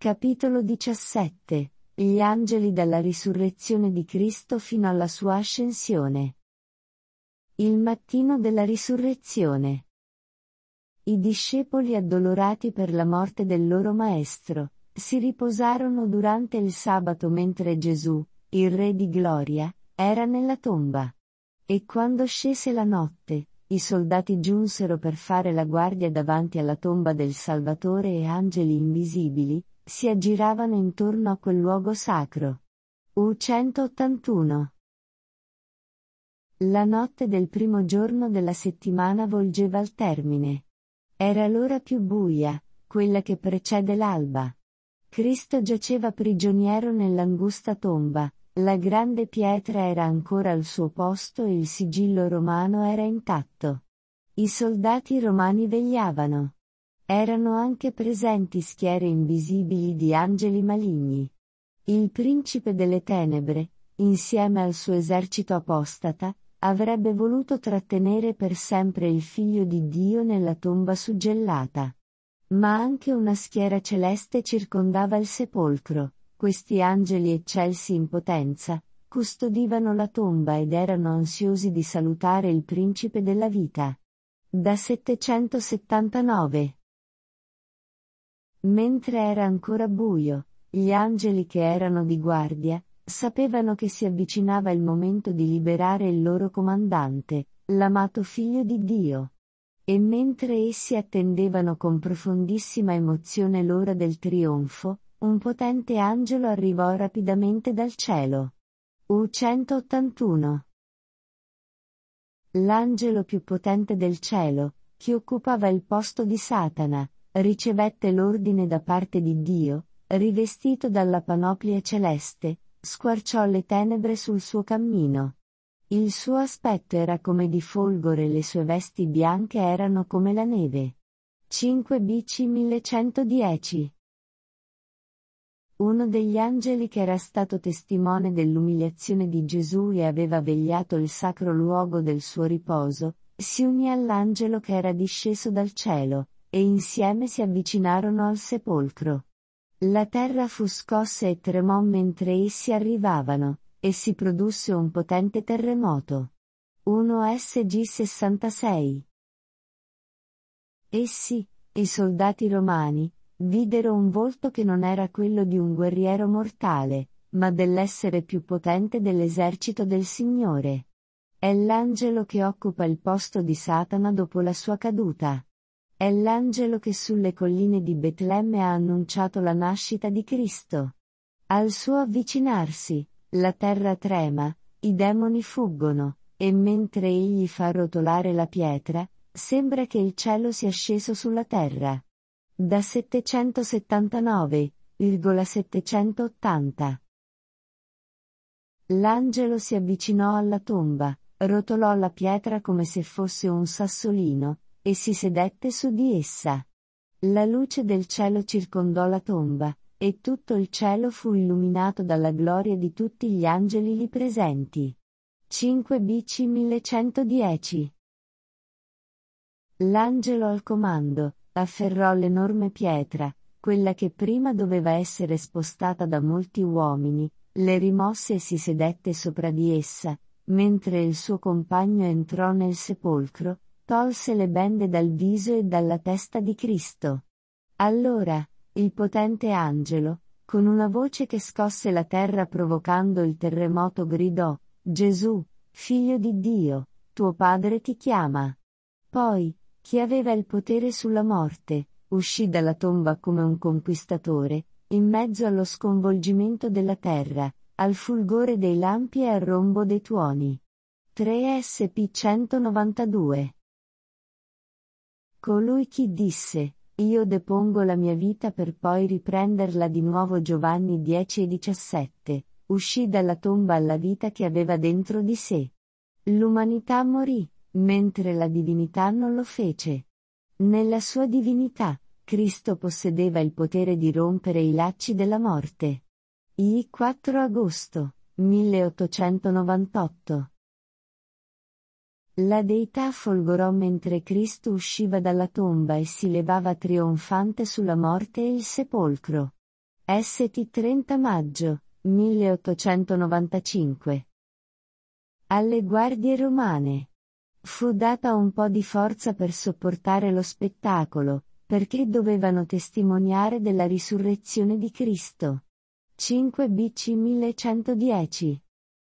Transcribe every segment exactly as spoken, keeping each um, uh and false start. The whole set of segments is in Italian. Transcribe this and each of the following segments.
Capitolo diciassette. Gli angeli dalla risurrezione di Cristo fino alla sua ascensione. Il mattino della risurrezione. I discepoli, addolorati per la morte del loro maestro, si riposarono durante il sabato mentre Gesù, il Re di gloria, era nella tomba. E quando scese la notte, i soldati giunsero per fare la guardia davanti alla tomba del Salvatore e angeli invisibili si aggiravano intorno a quel luogo sacro. U centottantuno. La notte del primo giorno della settimana volgeva al termine. Era l'ora più buia, quella che precede l'alba. Cristo giaceva prigioniero nell'angusta tomba, la grande pietra era ancora al suo posto e il sigillo romano era intatto. I soldati romani vegliavano. Erano anche presenti schiere invisibili di angeli maligni. Il principe delle tenebre, insieme al suo esercito apostata, avrebbe voluto trattenere per sempre il Figlio di Dio nella tomba suggellata. Ma anche una schiera celeste circondava il sepolcro. Questi angeli eccelsi in potenza, custodivano la tomba ed erano ansiosi di salutare il principe della vita. Da settecentosettantanove. Mentre era ancora buio, gli angeli che erano di guardia, sapevano che si avvicinava il momento di liberare il loro comandante, l'amato Figlio di Dio. E mentre essi attendevano con profondissima emozione l'ora del trionfo, un potente angelo arrivò rapidamente dal cielo. U centottantuno. L'angelo più potente del cielo, che occupava il posto di Satana, ricevette l'ordine da parte di Dio, rivestito dalla panoplia celeste, squarciò le tenebre sul suo cammino. Il suo aspetto era come di folgore e le sue vesti bianche erano come la neve. cinque B C millecentodieci. Uno degli angeli che era stato testimone dell'umiliazione di Gesù e aveva vegliato il sacro luogo del suo riposo, si unì all'angelo che era disceso dal cielo, e insieme si avvicinarono al sepolcro. La terra fu scossa e tremò mentre essi arrivavano, e si produsse un potente terremoto. uno S G sessantasei. Essi, i soldati romani, videro un volto che non era quello di un guerriero mortale, ma dell'essere più potente dell'esercito del Signore. È l'angelo che occupa il posto di Satana dopo la sua caduta. È l'angelo che sulle colline di Betlemme ha annunciato la nascita di Cristo. Al suo avvicinarsi, la terra trema, i demoni fuggono, e mentre egli fa rotolare la pietra, sembra che il cielo sia sceso sulla terra. Da settecentosettantanove virgola settecentottanta. L'angelo si avvicinò alla tomba, rotolò la pietra come se fosse un sassolino, e si sedette su di essa. La luce del cielo circondò la tomba, e tutto il cielo fu illuminato dalla gloria di tutti gli angeli lì presenti. cinque B C millecentodieci. L'angelo al comando afferrò l'enorme pietra, quella che prima doveva essere spostata da molti uomini, le rimosse e si sedette sopra di essa, mentre il suo compagno entrò nel sepolcro, tolse le bende dal viso e dalla testa di Cristo. Allora, il potente angelo, con una voce che scosse la terra provocando il terremoto gridò: Gesù, Figlio di Dio, tuo Padre ti chiama. Poi, chi aveva il potere sulla morte, uscì dalla tomba come un conquistatore, in mezzo allo sconvolgimento della terra, al fulgore dei lampi e al rombo dei tuoni. tre S P centonovantadue. Colui chi disse: Io depongo la mia vita per poi riprenderla di nuovo. Giovanni dieci e diciassette, uscì dalla tomba alla vita che aveva dentro di sé. L'umanità morì, mentre la divinità non lo fece. Nella sua divinità, Cristo possedeva il potere di rompere i lacci della morte. Il quattro agosto milleottocentonovantotto. La deità folgorò mentre Cristo usciva dalla tomba e si levava trionfante sulla morte e il sepolcro. St trenta maggio, milleottocentonovantacinque. Alle guardie romane. Fu data un po' di forza per sopportare lo spettacolo, perché dovevano testimoniare della risurrezione di Cristo. cinque B C millecentodieci.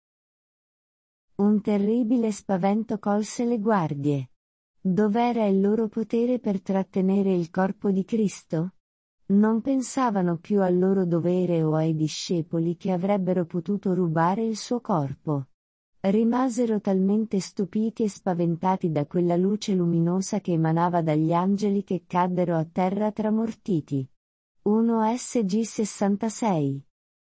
Un terribile spavento colse le guardie. Dov'era il loro potere per trattenere il corpo di Cristo? Non pensavano più al loro dovere o ai discepoli che avrebbero potuto rubare il suo corpo. Rimasero talmente stupiti e spaventati da quella luce luminosa che emanava dagli angeli che caddero a terra tramortiti. uno S G sessantasei.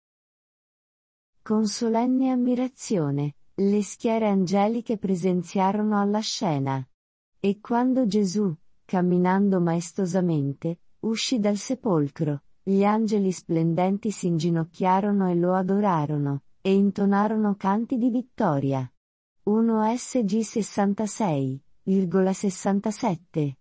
Con solenne ammirazione, le schiere angeliche presenziarono alla scena. E quando Gesù, camminando maestosamente, uscì dal sepolcro, gli angeli splendenti si inginocchiarono e lo adorarono, e intonarono canti di vittoria. uno S G sessantasei virgola sessantasette.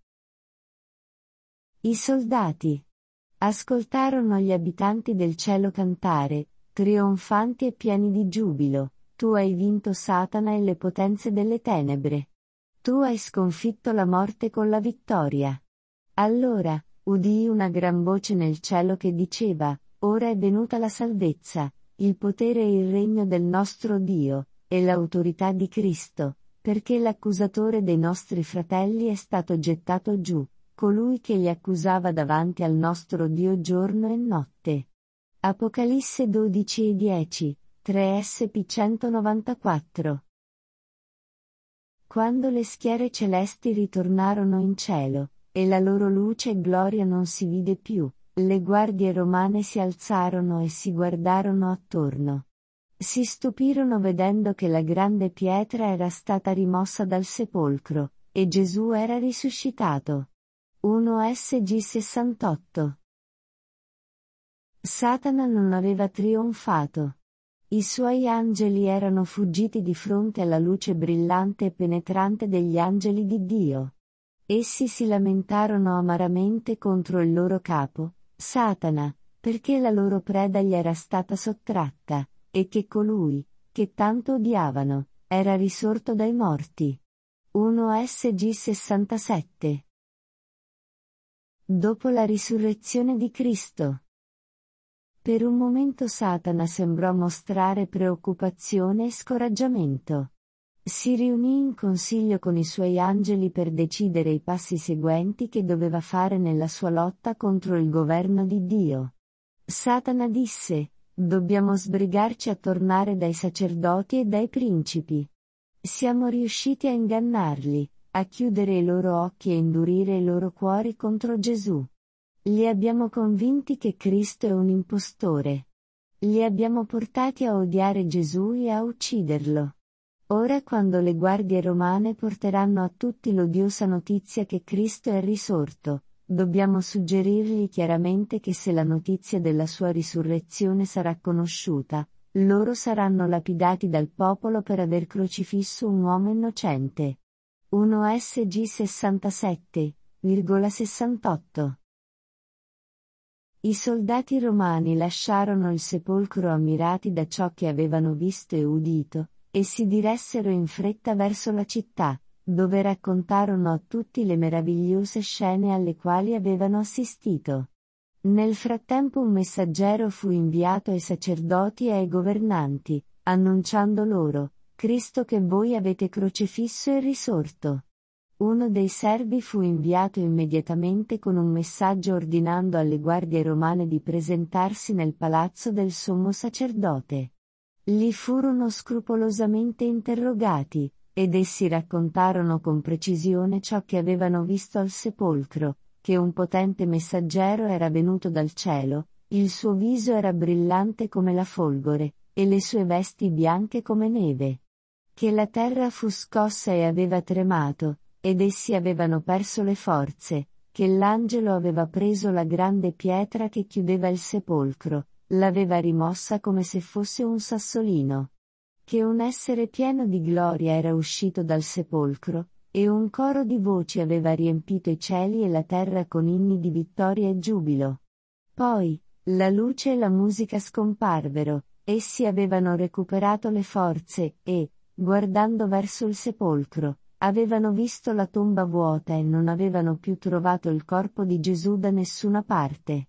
I soldati ascoltarono gli abitanti del cielo cantare, trionfanti e pieni di giubilo: tu hai vinto Satana e le potenze delle tenebre. Tu hai sconfitto la morte con la vittoria. Allora, udii una gran voce nel cielo che diceva: ora è venuta la salvezza, il potere e il regno del nostro Dio, e l'autorità di Cristo, perché l'accusatore dei nostri fratelli è stato gettato giù, colui che li accusava davanti al nostro Dio giorno e notte. Apocalisse dodici e dieci, tre S P centonovantaquattro. Quando le schiere celesti ritornarono in cielo, e la loro luce e gloria non si vide più, le guardie romane si alzarono e si guardarono attorno. Si stupirono vedendo che la grande pietra era stata rimossa dal sepolcro, e Gesù era risuscitato. uno S G sessantotto. Satana non aveva trionfato. I suoi angeli erano fuggiti di fronte alla luce brillante e penetrante degli angeli di Dio. Essi si lamentarono amaramente contro il loro capo, Satana, perché la loro preda gli era stata sottratta, e che colui, che tanto odiavano, era risorto dai morti. uno S G sessantasette. Dopo la risurrezione di Cristo. Per un momento Satana sembrò mostrare preoccupazione e scoraggiamento. Si riunì in consiglio con i suoi angeli per decidere i passi seguenti che doveva fare nella sua lotta contro il governo di Dio. Satana disse: dobbiamo sbrigarci a tornare dai sacerdoti e dai principi. Siamo riusciti a ingannarli, a chiudere i loro occhi e indurire i loro cuori contro Gesù. Li abbiamo convinti che Cristo è un impostore. Li abbiamo portati a odiare Gesù e a ucciderlo. Ora quando le guardie romane porteranno a tutti l'odiosa notizia che Cristo è risorto, dobbiamo suggerirgli chiaramente che se la notizia della sua risurrezione sarà conosciuta, loro saranno lapidati dal popolo per aver crocifisso un uomo innocente. uno S G sessantasette virgola sessantotto. I soldati romani lasciarono il sepolcro ammirati da ciò che avevano visto e udito, e si diressero in fretta verso la città, dove raccontarono a tutti le meravigliose scene alle quali avevano assistito. Nel frattempo un messaggero fu inviato ai sacerdoti e ai governanti, annunciando loro: Cristo che voi avete crocifisso è risorto. Uno dei servi fu inviato immediatamente con un messaggio ordinando alle guardie romane di presentarsi nel palazzo del sommo sacerdote. Li furono scrupolosamente interrogati, ed essi raccontarono con precisione ciò che avevano visto al sepolcro, che un potente messaggero era venuto dal cielo, il suo viso era brillante come la folgore, e le sue vesti bianche come neve. Che la terra fu scossa e aveva tremato, ed essi avevano perso le forze, che l'angelo aveva preso la grande pietra che chiudeva il sepolcro, l'aveva rimossa come se fosse un sassolino. Che un essere pieno di gloria era uscito dal sepolcro, e un coro di voci aveva riempito i cieli e la terra con inni di vittoria e giubilo. Poi, La luce e la musica scomparvero, essi avevano recuperato le forze e, guardando verso il sepolcro, avevano visto la tomba vuota e non avevano più trovato il corpo di Gesù da nessuna parte.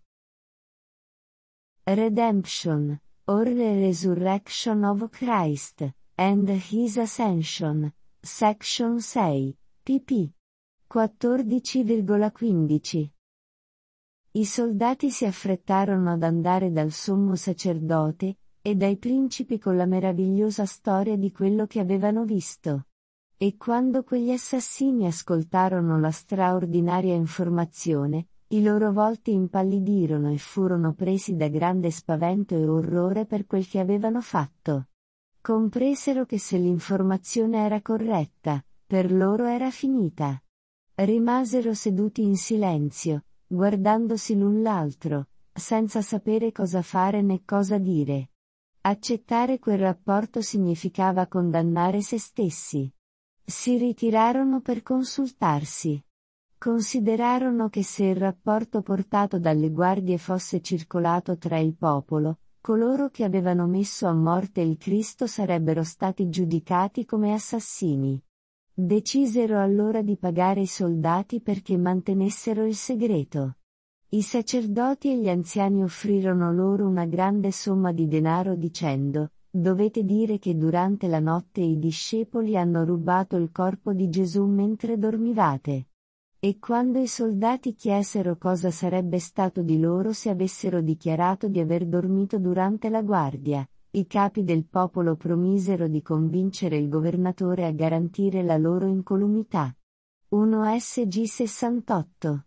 Redemption, or the Resurrection of Christ, and His Ascension, Section sei, pp. quattordici virgola quindici. I soldati si affrettarono ad andare dal sommo sacerdote, e dai principi con la meravigliosa storia di quello che avevano visto. E quando quegli assassini ascoltarono la straordinaria informazione, i loro volti impallidirono e furono presi da grande spavento e orrore per quel che avevano fatto. Compresero che se l'informazione era corretta, per loro era finita. Rimasero seduti in silenzio, guardandosi l'un l'altro, senza sapere cosa fare né cosa dire. Accettare quel rapporto significava condannare se stessi. Si ritirarono per consultarsi. Considerarono che se il rapporto portato dalle guardie fosse circolato tra il popolo, coloro che avevano messo a morte il Cristo sarebbero stati giudicati come assassini. Decisero allora di pagare i soldati perché mantenessero il segreto. I sacerdoti e gli anziani offrirono loro una grande somma di denaro dicendo: dovete dire che durante la notte i discepoli hanno rubato il corpo di Gesù mentre dormivate. E quando i soldati chiesero cosa sarebbe stato di loro se avessero dichiarato di aver dormito durante la guardia, i capi del popolo promisero di convincere il governatore a garantire la loro incolumità. uno S G sessantotto.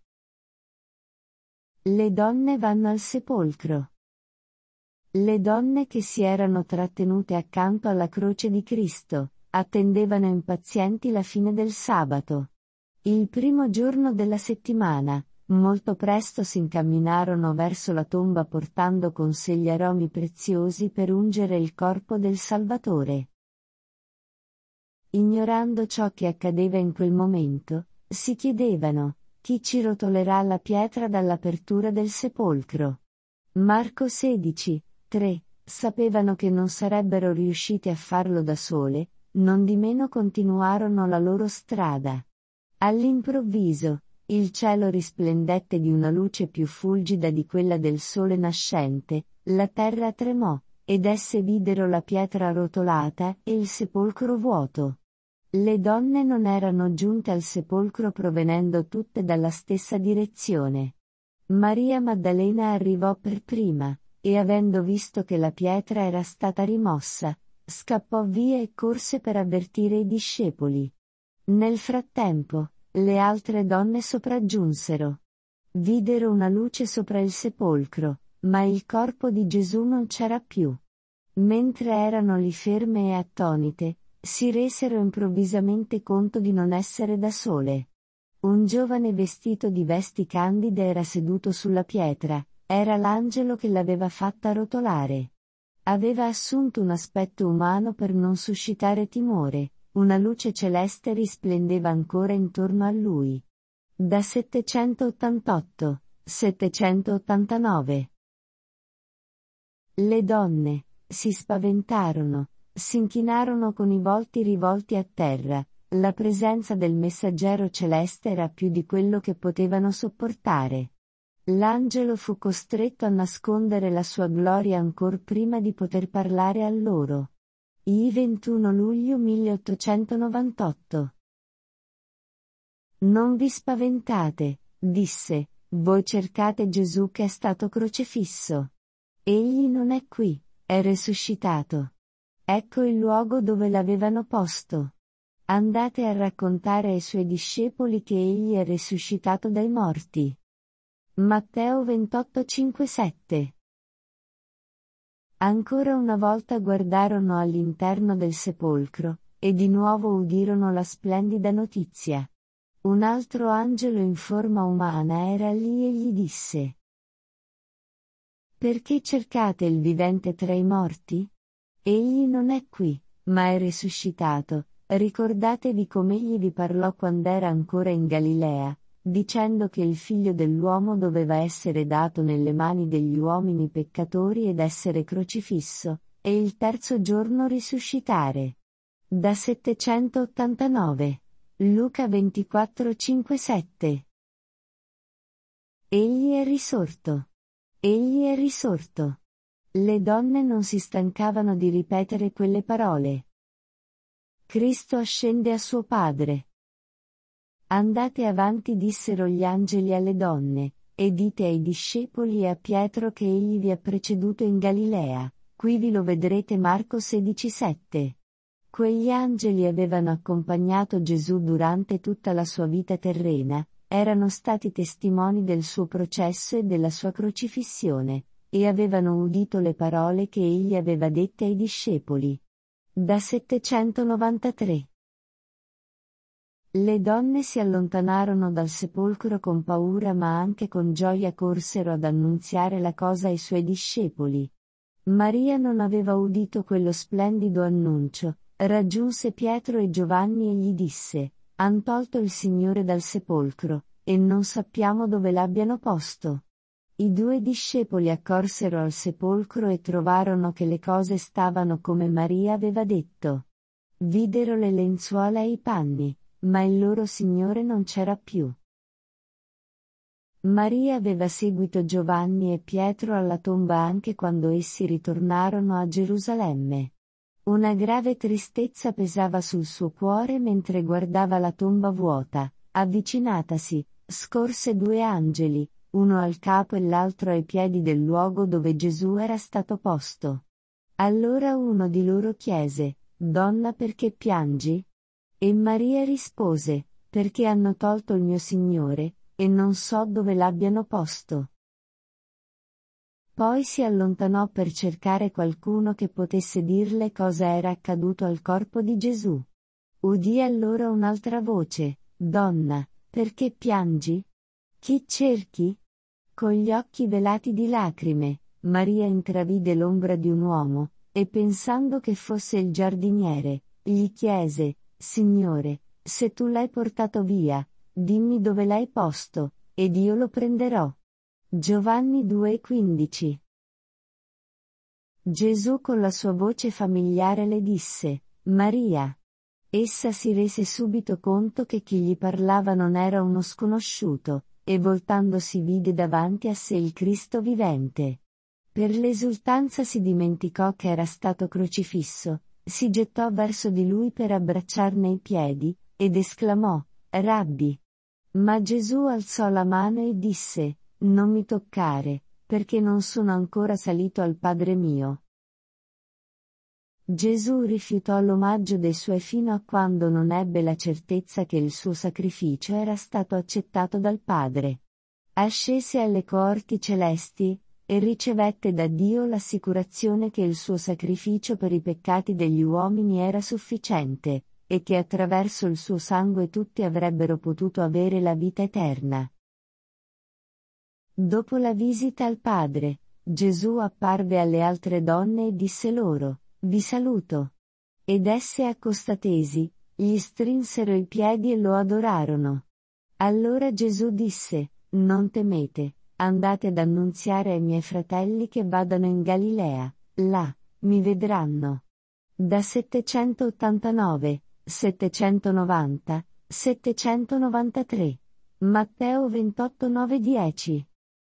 Le donne vanno al sepolcro. Le donne che si erano trattenute accanto alla croce di Cristo, attendevano impazienti la fine del sabato. Il primo giorno della settimana, molto presto si incamminarono verso la tomba portando con sé gli aromi preziosi per ungere il corpo del Salvatore. Ignorando ciò che accadeva in quel momento, si chiedevano: chi ci rotolerà la pietra dall'apertura del sepolcro? Marco sedici, tre. Sapevano che non sarebbero riusciti a farlo da sole, nondimeno continuarono la loro strada. All'improvviso, il cielo risplendette di una luce più fulgida di quella del sole nascente, la terra tremò, ed esse videro la pietra rotolata e il sepolcro vuoto. Le donne non erano giunte al sepolcro provenendo tutte dalla stessa direzione. Maria Maddalena arrivò per prima, e avendo visto che la pietra era stata rimossa, scappò via e corse per avvertire i discepoli. Nel frattempo, le altre donne sopraggiunsero. Videro una luce sopra il sepolcro, ma il corpo di Gesù non c'era più. Mentre erano lì ferme e attonite, si resero improvvisamente conto di non essere da sole. Un giovane vestito di vesti candide era seduto sulla pietra, era l'angelo che l'aveva fatta rotolare. Aveva assunto un aspetto umano per non suscitare timore, una luce celeste risplendeva ancora intorno a lui. Da settecentottantotto, settecentottantanove. Le donne si spaventarono, s'inchinarono con i volti rivolti a terra, la presenza del messaggero celeste era più di quello che potevano sopportare. L'angelo fu costretto a nascondere la sua gloria ancor prima di poter parlare a loro. I ventuno luglio milleottocentonovantotto. Non vi spaventate, disse, voi cercate Gesù che è stato crocifisso. Egli non è qui, è resuscitato. Ecco il luogo dove l'avevano posto. Andate a raccontare ai suoi discepoli che egli è risuscitato dai morti. Matteo ventotto cinque sette. Ancora una volta guardarono all'interno del sepolcro, e di nuovo udirono la splendida notizia. Un altro angelo in forma umana era lì e gli disse: perché cercate il vivente tra i morti? Egli non è qui, ma è risuscitato. Ricordatevi com'egli vi parlò quando era ancora in Galilea, dicendo che il figlio dell'uomo doveva essere dato nelle mani degli uomini peccatori ed essere crocifisso, e il terzo giorno risuscitare. Da settecentottantanove. Luca ventiquattro cinque sette. Egli è risorto. Egli è risorto. Le donne non si stancavano di ripetere quelle parole. Cristo ascende a suo Padre. Andate avanti, dissero gli angeli alle donne, e dite ai discepoli e a Pietro che egli vi ha preceduto in Galilea, qui vi lo vedrete. Marco sedici sette. Quegli angeli avevano accompagnato Gesù durante tutta la sua vita terrena, erano stati testimoni del suo processo e della sua crocifissione, e avevano udito le parole che egli aveva dette ai discepoli. Da settecentonovantatré. Le donne si allontanarono dal sepolcro con paura ma anche con gioia, corsero ad annunziare la cosa ai suoi discepoli. Maria non aveva udito quello splendido annuncio, raggiunse Pietro e Giovanni e gli disse: «Han tolto il Signore dal sepolcro, e non sappiamo dove l'abbiano posto». I due discepoli accorsero al sepolcro e trovarono che le cose stavano come Maria aveva detto. Videro le lenzuola e i panni, ma il loro Signore non c'era più. Maria aveva seguito Giovanni e Pietro alla tomba anche quando essi ritornarono a Gerusalemme. Una grave tristezza pesava sul suo cuore mentre guardava la tomba vuota. Avvicinatasi, scorse due angeli, uno al capo e l'altro ai piedi del luogo dove Gesù era stato posto. Allora uno di loro chiese: «Donna, perché piangi?» E Maria rispose: «Perché hanno tolto il mio Signore, e non so dove l'abbiano posto». Poi si allontanò per cercare qualcuno che potesse dirle cosa era accaduto al corpo di Gesù. Udì allora un'altra voce: «Donna, perché piangi? Chi cerchi?» Con gli occhi velati di lacrime, Maria intravide l'ombra di un uomo, e pensando che fosse il giardiniere, gli chiese: «Signore, se tu l'hai portato via, dimmi dove l'hai posto, ed io lo prenderò». Giovanni due quindici. Gesù con la sua voce familiare le disse: «Maria». Essa si rese subito conto che chi gli parlava non era uno sconosciuto, e voltandosi vide davanti a sé il Cristo vivente. Per l'esultanza si dimenticò che era stato crocifisso, si gettò verso di lui per abbracciarne i piedi, ed esclamò: «Rabbi». Ma Gesù alzò la mano e disse: «Non mi toccare, perché non sono ancora salito al Padre mio». Gesù rifiutò l'omaggio dei suoi fino a quando non ebbe la certezza che il suo sacrificio era stato accettato dal Padre. Ascese alle coorti celesti, e ricevette da Dio l'assicurazione che il suo sacrificio per i peccati degli uomini era sufficiente, e che attraverso il suo sangue tutti avrebbero potuto avere la vita eterna. Dopo la visita al Padre, Gesù apparve alle altre donne e disse loro: «Vi saluto». Ed esse accostatesi, gli strinsero i piedi e lo adorarono. Allora Gesù disse: «Non temete, andate ad annunziare ai miei fratelli che vadano in Galilea, là, mi vedranno». Da settecentottantanove, settecentonovanta, settecentonovantatré. Matteo ventotto nove dieci.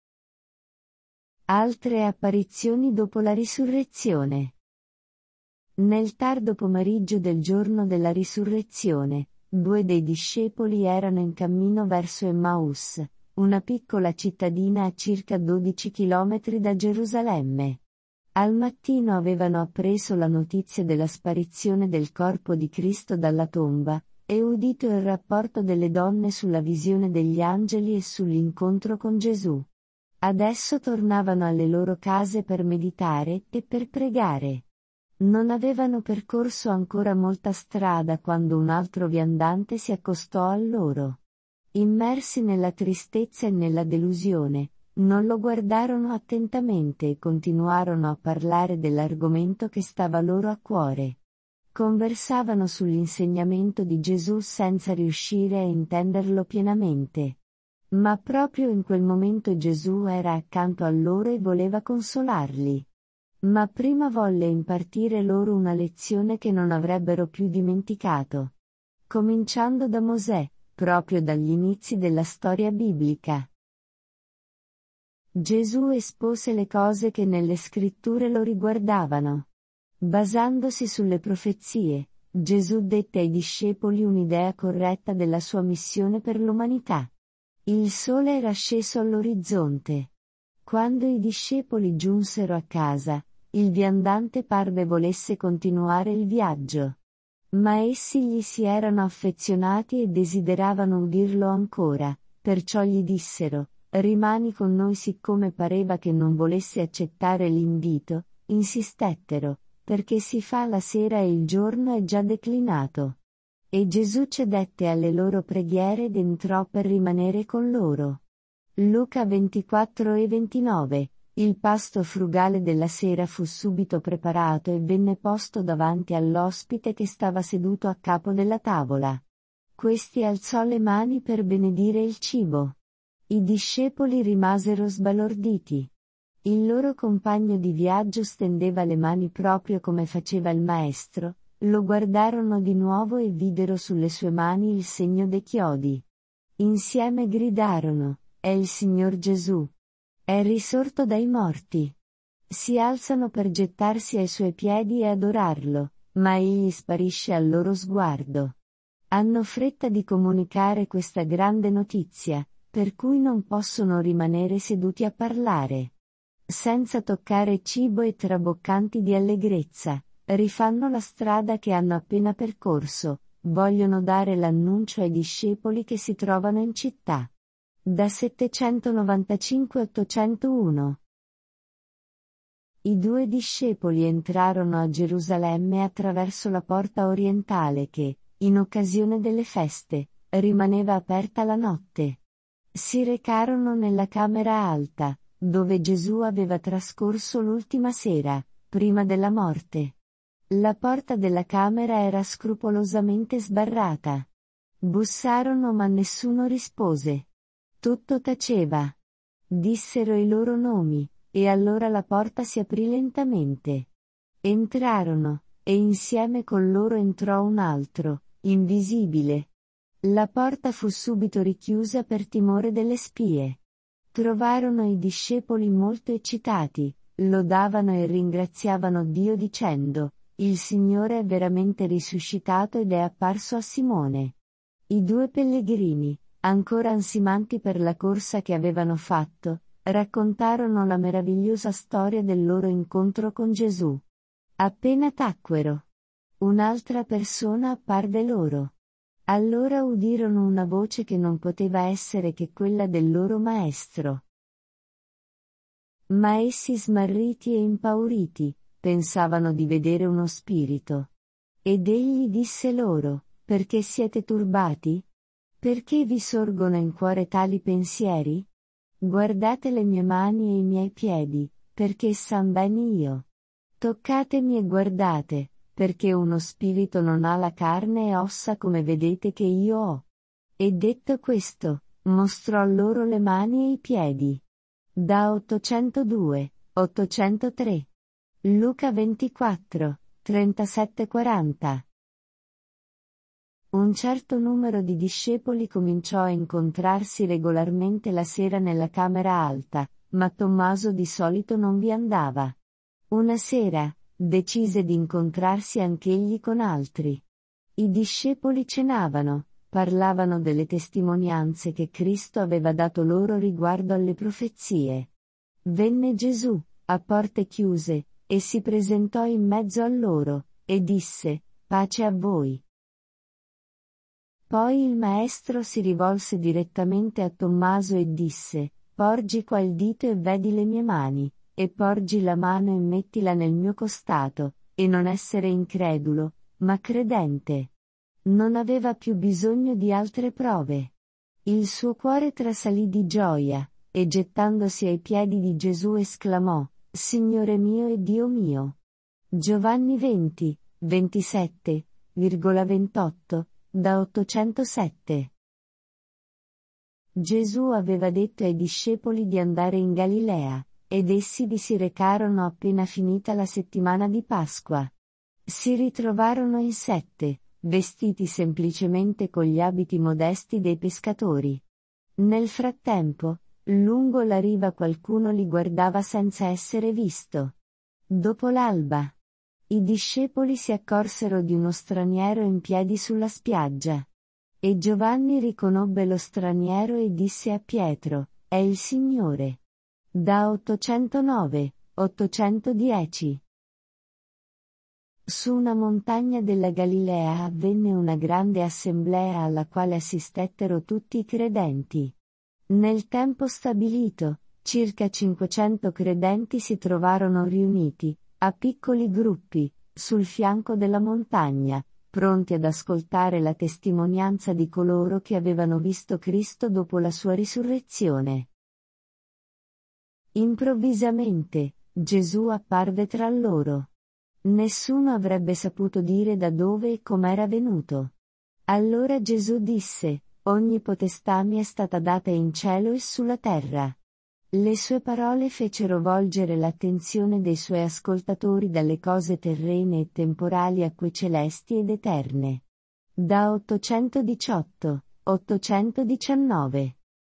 Altre apparizioni dopo la risurrezione. Nel tardo pomeriggio del giorno della risurrezione, due dei discepoli erano in cammino verso Emmaus, una piccola cittadina a circa dodici chilometri da Gerusalemme. Al mattino avevano appreso la notizia della sparizione del corpo di Cristo dalla tomba, e udito il rapporto delle donne sulla visione degli angeli e sull'incontro con Gesù. Adesso tornavano alle loro case per meditare e per pregare. Non avevano percorso ancora molta strada quando un altro viandante si accostò a loro. Immersi nella tristezza e nella delusione, non lo guardarono attentamente e continuarono a parlare dell'argomento che stava loro a cuore. Conversavano sull'insegnamento di Gesù senza riuscire a intenderlo pienamente. Ma proprio in quel momento Gesù era accanto a loro e voleva consolarli. Ma prima volle impartire loro una lezione che non avrebbero più dimenticato. Cominciando da Mosè, proprio dagli inizi della storia biblica. Gesù espose le cose che nelle scritture lo riguardavano. Basandosi sulle profezie, Gesù dette ai discepoli un'idea corretta della sua missione per l'umanità. Il sole era sceso all'orizzonte. Quando i discepoli giunsero a casa, il viandante parve volesse continuare il viaggio. Ma essi gli si erano affezionati e desideravano udirlo ancora, perciò gli dissero: rimani con noi. Siccome pareva che non volesse accettare l'invito, insistettero, perché si fa la sera e il giorno è già declinato. E Gesù cedette alle loro preghiere ed entrò per rimanere con loro. Luca ventiquattro e ventinove. Il pasto frugale della sera fu subito preparato e venne posto davanti all'ospite che stava seduto a capo della tavola. Questi alzò le mani per benedire il cibo. I discepoli rimasero sbalorditi. Il loro compagno di viaggio stendeva le mani proprio come faceva il maestro, lo guardarono di nuovo e videro sulle sue mani il segno dei chiodi. Insieme gridarono: è il Signor Gesù! È risorto dai morti. Si alzano per gettarsi ai suoi piedi e adorarlo, ma egli sparisce al loro sguardo. Hanno fretta di comunicare questa grande notizia, per cui non possono rimanere seduti a parlare. Senza toccare cibo e traboccanti di allegrezza, rifanno la strada che hanno appena percorso, vogliono dare l'annuncio ai discepoli che si trovano in città. Da settecentonovantacinque a ottocentouno. I due discepoli entrarono a Gerusalemme attraverso la porta orientale che, in occasione delle feste, rimaneva aperta la notte. Si recarono nella camera alta, dove Gesù aveva trascorso l'ultima sera, prima della morte. La porta della camera era scrupolosamente sbarrata. Bussarono ma nessuno rispose. Tutto taceva. Dissero i loro nomi, e allora la porta si aprì lentamente. Entrarono, e insieme con loro entrò un altro, invisibile. La porta fu subito richiusa per timore delle spie. Trovarono i discepoli molto eccitati, lodavano e ringraziavano Dio dicendo: il Signore è veramente risuscitato ed è apparso a Simone. I due pellegrini, ancora ansimanti per la corsa che avevano fatto, raccontarono la meravigliosa storia del loro incontro con Gesù. Appena tacquero, un'altra persona apparve loro. Allora udirono una voce che non poteva essere che quella del loro maestro. Ma essi, smarriti e impauriti, pensavano di vedere uno spirito. Ed egli disse loro: perché siete turbati? Perché vi sorgono in cuore tali pensieri? Guardate le mie mani e i miei piedi, perché san bene io. Toccatemi e guardate, perché uno spirito non ha la carne e ossa come vedete che io ho. E detto questo, mostrò loro le mani e i piedi. Da ottocentodue, ottocentotre. Luca ventiquattro, trentasette quaranta. Un certo numero di discepoli cominciò a incontrarsi regolarmente la sera nella camera alta, ma Tommaso di solito non vi andava. Una sera, decise di incontrarsi anch'egli con altri. I discepoli cenavano, parlavano delle testimonianze che Cristo aveva dato loro riguardo alle profezie. Venne Gesù, a porte chiuse, e si presentò in mezzo a loro, e disse: pace a voi. Poi il maestro si rivolse direttamente a Tommaso e disse: porgi qua il dito e vedi le mie mani, e porgi la mano e mettila nel mio costato, e non essere incredulo, ma credente. Non aveva più bisogno di altre prove. Il suo cuore trasalì di gioia, e gettandosi ai piedi di Gesù esclamò: Signore mio e Dio mio. Giovanni venti, ventisette, ventotto, da ottocentosette. Gesù aveva detto ai discepoli di andare in Galilea, ed essi vi si recarono appena finita la settimana di Pasqua. Si ritrovarono in sette, vestiti semplicemente con gli abiti modesti dei pescatori. Nel frattempo, lungo la riva qualcuno li guardava senza essere visto. Dopo l'alba, i discepoli si accorsero di uno straniero in piedi sulla spiaggia. E Giovanni riconobbe lo straniero e disse a Pietro: «È il Signore». Da ottocentonove, ottocentodieci. Su una montagna della Galilea avvenne una grande assemblea alla quale assistettero tutti i credenti. Nel tempo stabilito, circa cinquecento credenti si trovarono riuniti, a piccoli gruppi, sul fianco della montagna, pronti ad ascoltare la testimonianza di coloro che avevano visto Cristo dopo la sua risurrezione. Improvvisamente, Gesù apparve tra loro. Nessuno avrebbe saputo dire da dove e com'era venuto. Allora Gesù disse: «Ogni potestà mi è stata data in cielo e sulla terra». Le sue parole fecero volgere l'attenzione dei suoi ascoltatori dalle cose terrene e temporali a quelle celesti ed eterne. Da ottocentodiciotto, ottocentodiciannove.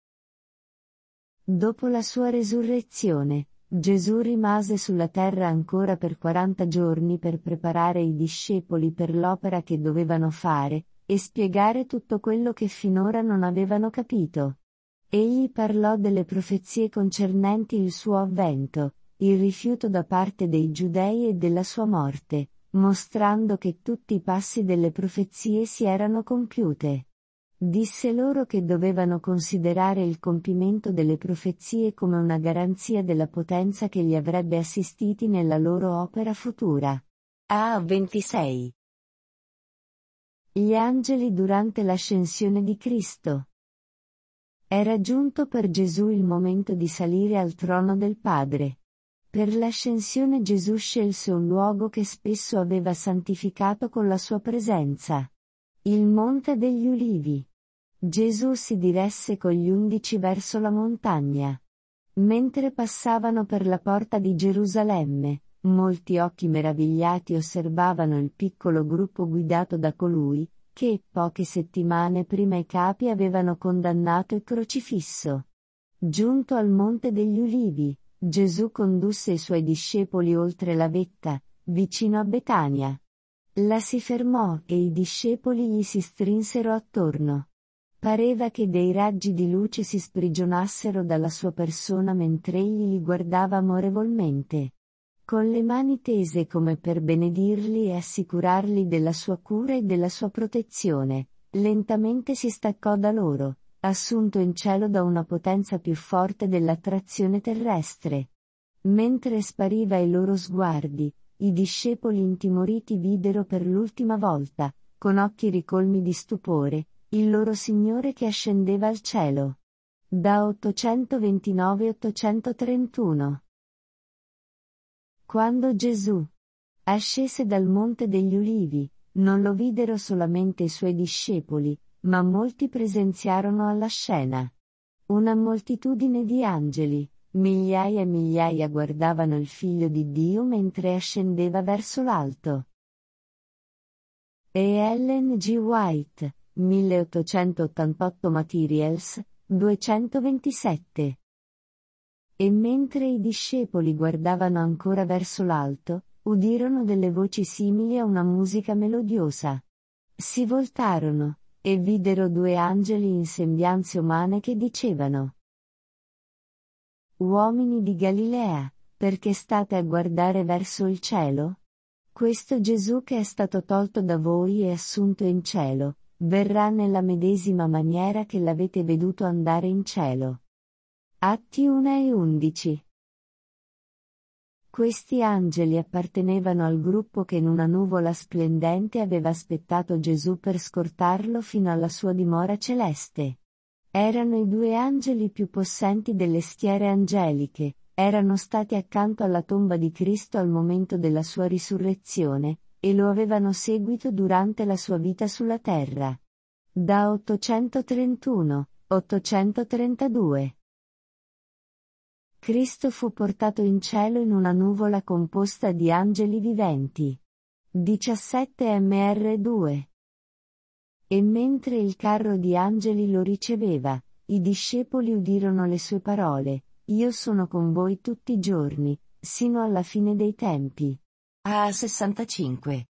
Dopo la sua resurrezione, Gesù rimase sulla terra ancora per quaranta giorni per preparare i discepoli per l'opera che dovevano fare, e spiegare tutto quello che finora non avevano capito. Egli parlò delle profezie concernenti il suo avvento, il rifiuto da parte dei Giudei e della sua morte, mostrando che tutti i passi delle profezie si erano compiute. Disse loro che dovevano considerare il compimento delle profezie come una garanzia della potenza che li avrebbe assistiti nella loro opera futura. A ventisei. Gli angeli durante l'ascensione di Cristo. Era giunto per Gesù il momento di salire al trono del Padre. Per l'ascensione Gesù scelse un luogo che spesso aveva santificato con la sua presenza. Il Monte degli Ulivi. Gesù si diresse con gli undici verso la montagna. Mentre passavano per la porta di Gerusalemme, molti occhi meravigliati osservavano il piccolo gruppo guidato da colui, che, poche settimane prima i capi avevano condannato e crocifisso. Giunto al Monte degli Ulivi, Gesù condusse i suoi discepoli oltre la vetta, vicino a Betania. Là si fermò e i discepoli gli si strinsero attorno. Pareva che dei raggi di luce si sprigionassero dalla sua persona mentre egli li guardava amorevolmente. Con le mani tese come per benedirli e assicurarli della sua cura e della sua protezione, lentamente si staccò da loro, assunto in cielo da una potenza più forte dell'attrazione terrestre. Mentre spariva ai loro sguardi, i discepoli intimoriti videro per l'ultima volta, con occhi ricolmi di stupore, il loro Signore che ascendeva al cielo. Da ottocentoventinove ottocentotrentuno. Quando Gesù ascese dal Monte degli Ulivi, non lo videro solamente i suoi discepoli, ma molti presenziarono alla scena. Una moltitudine di angeli, migliaia e migliaia guardavano il Figlio di Dio mentre ascendeva verso l'alto. E Ellen G. White, milleottocentottantotto Materials, duecentoventisette. E mentre i discepoli guardavano ancora verso l'alto, udirono delle voci simili a una musica melodiosa. Si voltarono, e videro due angeli in sembianze umane che dicevano: «Uomini di Galilea, perché state a guardare verso il cielo? Questo Gesù che è stato tolto da voi e assunto in cielo, verrà nella medesima maniera che l'avete veduto andare in cielo». Atti uno e undici. Questi angeli appartenevano al gruppo che in una nuvola splendente aveva aspettato Gesù per scortarlo fino alla sua dimora celeste. Erano i due angeli più possenti delle schiere angeliche, erano stati accanto alla tomba di Cristo al momento della sua risurrezione, e lo avevano seguito durante la sua vita sulla terra. Da ottocentotrentuno, ottocentotrentadue. Cristo fu portato in cielo in una nuvola composta di angeli viventi. diciassette M R due. E mentre il carro di angeli lo riceveva, i discepoli udirono le sue parole: Io sono con voi tutti i giorni, sino alla fine dei tempi. A sessantacinque.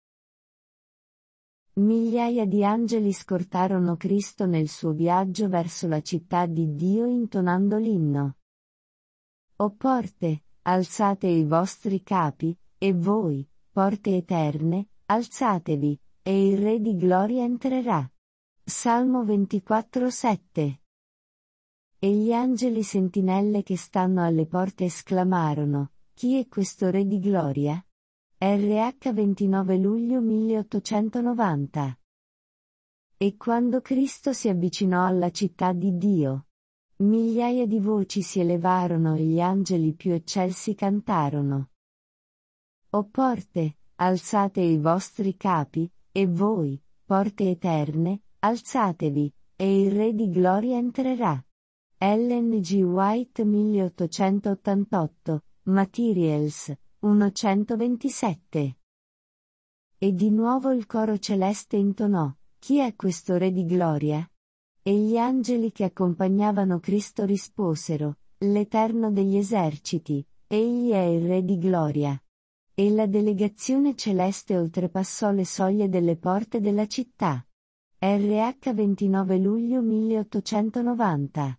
Migliaia di angeli scortarono Cristo nel suo viaggio verso la città di Dio intonando l'inno. O porte, alzate i vostri capi, e voi, porte eterne, alzatevi, e il Re di gloria entrerà. Salmo ventiquattro sette. E gli angeli sentinelle che stanno alle porte esclamarono: Chi è questo Re di gloria? R H ventinove luglio milleottocentonovanta. E quando Cristo si avvicinò alla città di Dio, migliaia di voci si elevarono e gli angeli più eccelsi cantarono. O porte, alzate i vostri capi, e voi, porte eterne, alzatevi, e il Re di gloria entrerà. Ellen G. White milleottocentottantotto, Materials, centoventisette. E di nuovo il coro celeste intonò: Chi è questo Re di gloria? E gli angeli che accompagnavano Cristo risposero: L'Eterno degli eserciti, egli è il Re di gloria. E la delegazione celeste oltrepassò le soglie delle porte della città. R H ventinove luglio milleottocentonovanta.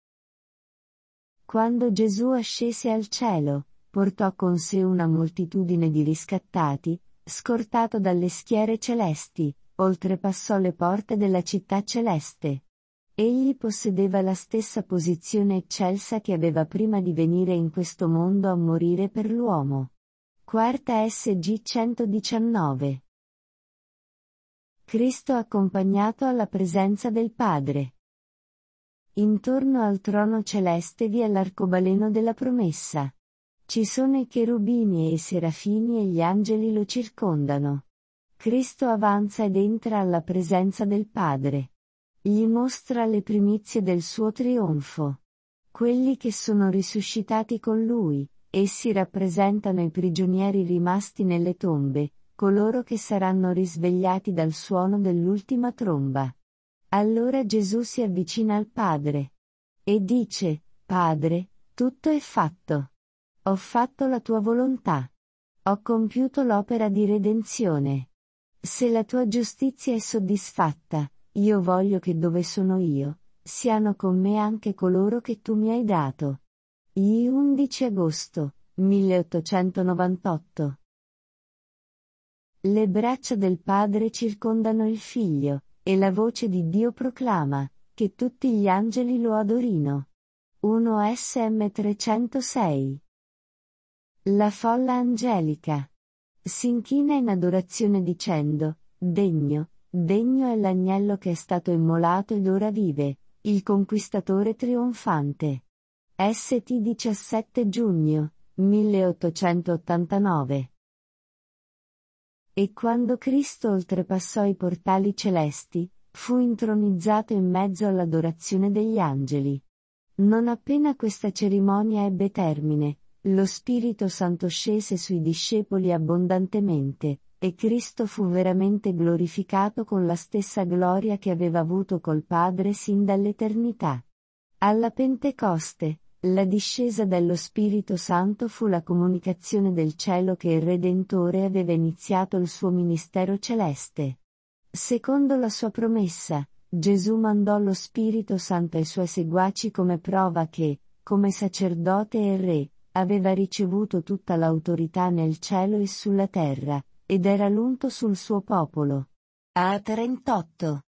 Quando Gesù ascese al cielo, portò con sé una moltitudine di riscattati, scortato dalle schiere celesti, oltrepassò le porte della città celeste. Egli possedeva la stessa posizione eccelsa che aveva prima di venire in questo mondo a morire per l'uomo. Quarta S G centodiciannove. Cristo accompagnato alla presenza del Padre. Intorno al trono celeste vi è l'arcobaleno della promessa. Ci sono i cherubini e i serafini e gli angeli lo circondano. Cristo avanza ed entra alla presenza del Padre. Gli mostra le primizie del suo trionfo. Quelli che sono risuscitati con lui, essi rappresentano i prigionieri rimasti nelle tombe, coloro che saranno risvegliati dal suono dell'ultima tromba. Allora Gesù si avvicina al Padre e dice: Padre, tutto è fatto. Ho fatto la tua volontà. Ho compiuto l'opera di redenzione. Se la tua giustizia è soddisfatta, io voglio che dove sono io, siano con me anche coloro che tu mi hai dato. Gli undici agosto, milleottocentonovantotto. Le braccia del Padre circondano il Figlio, e la voce di Dio proclama: che tutti gli angeli lo adorino. uno S M trecentosei. La folla angelica si inchina in adorazione dicendo: Degno, degno è l'agnello che è stato immolato ed ora vive, il conquistatore trionfante. S T diciassette giugno, milleottocentottantanove. E quando Cristo oltrepassò i portali celesti, fu intronizzato in mezzo all'adorazione degli angeli. Non appena questa cerimonia ebbe termine, lo Spirito Santo scese sui discepoli abbondantemente, e Cristo fu veramente glorificato con la stessa gloria che aveva avuto col Padre sin dall'eternità. Alla Pentecoste, la discesa dello Spirito Santo fu la comunicazione del cielo che il Redentore aveva iniziato il suo ministero celeste. Secondo la sua promessa, Gesù mandò lo Spirito Santo ai suoi seguaci come prova che, come sacerdote e re, aveva ricevuto tutta l'autorità nel cielo e sulla terra, ed era l'unto sul suo popolo. A trentotto.